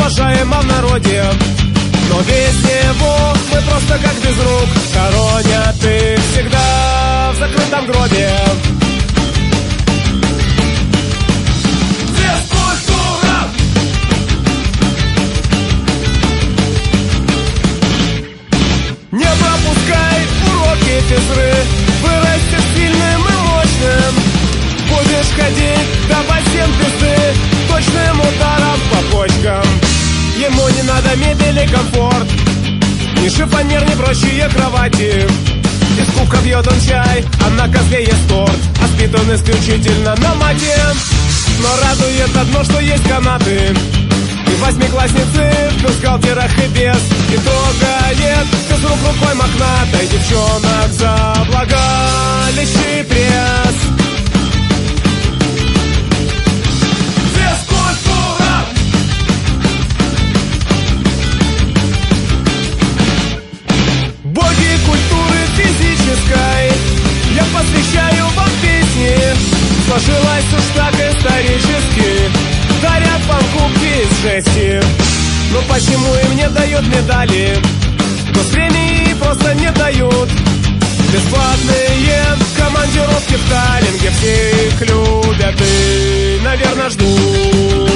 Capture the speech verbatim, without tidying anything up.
уважаема в народе. Но весь его мы просто как без рук, хоронят их всегда в закрытом гробе. Физкультура! Не пропускай уроки физры, вырастешь сильным и мощным. Будешь ходить до бассейн пизды, точным ударом по почкам. Ему не надо мебель и комфорт, ни шифонер, ни прочие кровати. Из кубка пьет он чай, а на козле ест торт, а спит он исключительно на мате. Но радует одно, что есть канаты, и восьмиклассницы в бюстгальтерах и без, и трогает физрук рукой мохнатой девчонок за влагалище и пресс. Я посвящаю вам песни, сложилась уж так исторически. Дарят вам кубки из жести. Но почему им не дают медали? Но с премии просто не дают. Бесплатные командировки в Таллинге, все их любят и, наверное, ждут.